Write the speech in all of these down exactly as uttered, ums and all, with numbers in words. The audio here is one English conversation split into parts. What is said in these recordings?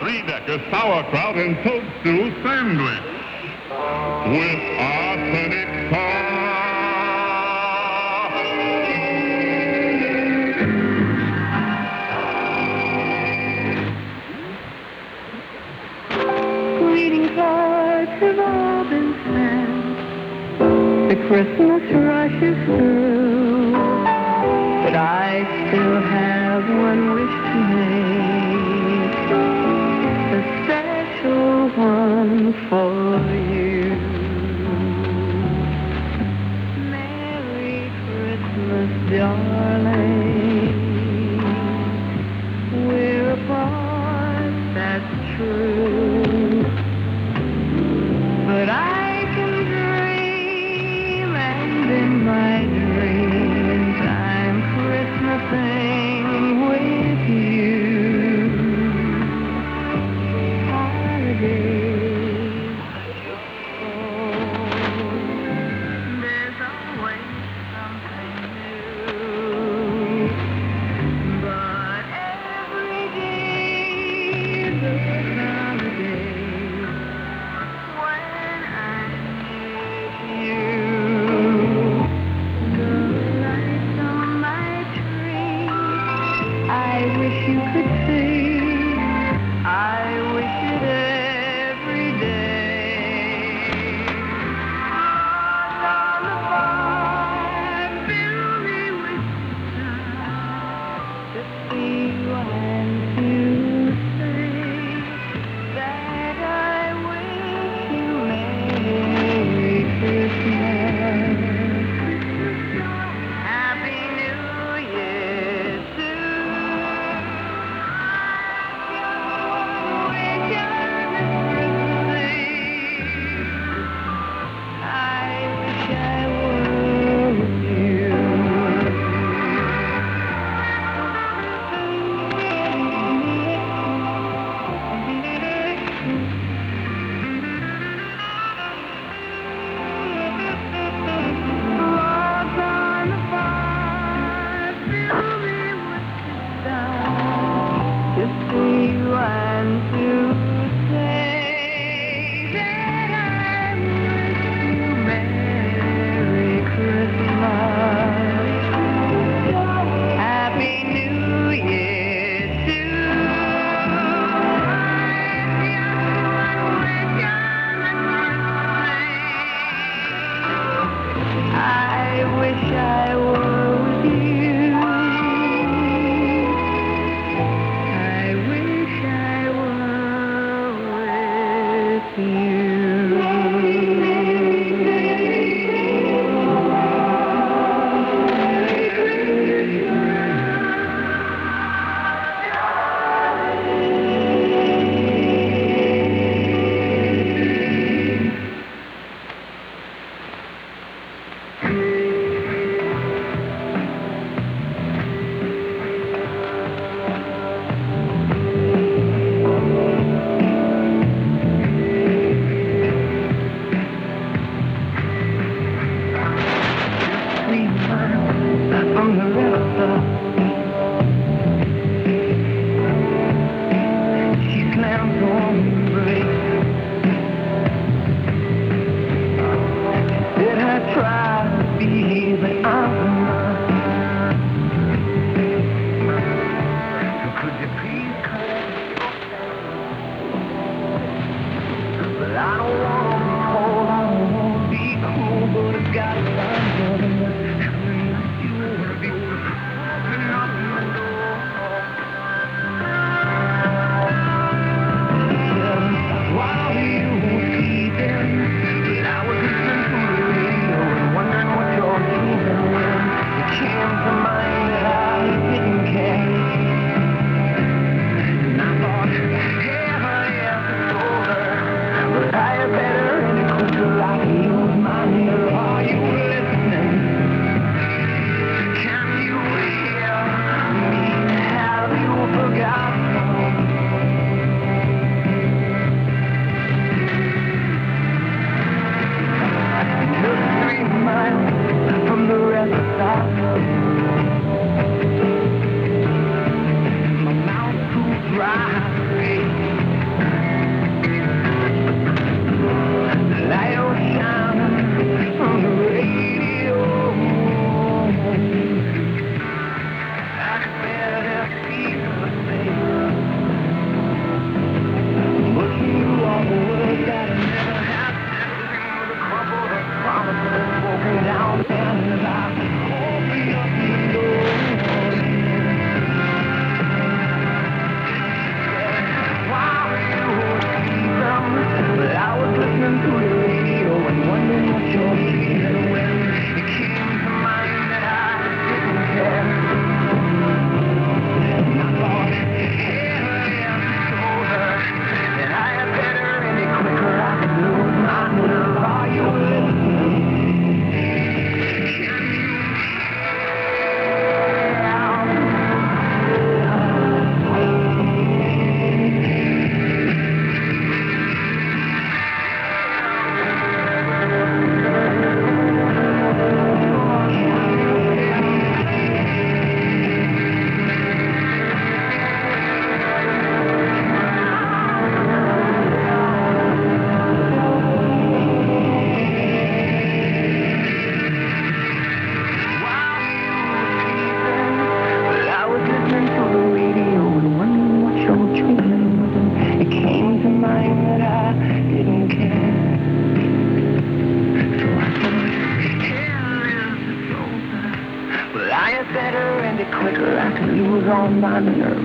three-decker sauerkraut and toadstool sandwich with arsenic sauce. Greeting cards have all been sent. The Christmas rush is through, but I still have one wish to make, a special one for you. Merry Christmas, darling. We're apart, that's true, but I can dream, and in my dreams I'm Christmasing with you. Holidays, oh, there's always something new, but every day's a holiday when I'm with you. The lights on my tree, I wish you could see. I wish it every day. Stars on the farm fill me with desire to see you and to say that I wish you Merry Christmas. Happy New Year too. Wish honestly, I wish I were with you. on my nerves.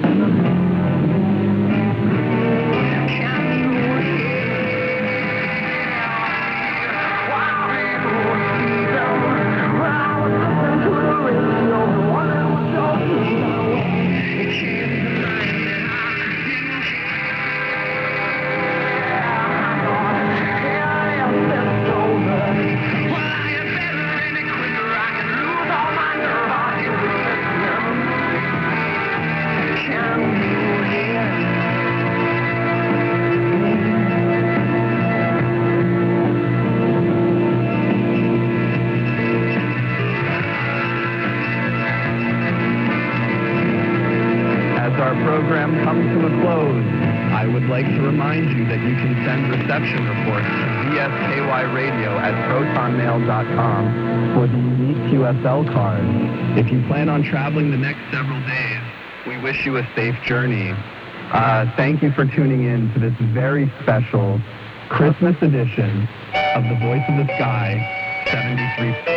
Program comes to a close, I would like to remind you that you can send reception reports to V S K Y Radio at proton mail dot com for the unique Q S L card. If you plan on traveling the next several days, we wish you a safe journey. Uh, thank you for tuning in to this very special Christmas edition of The Voice of the Sky seventy-three.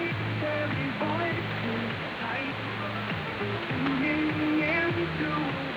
Every voice is tight, tuning into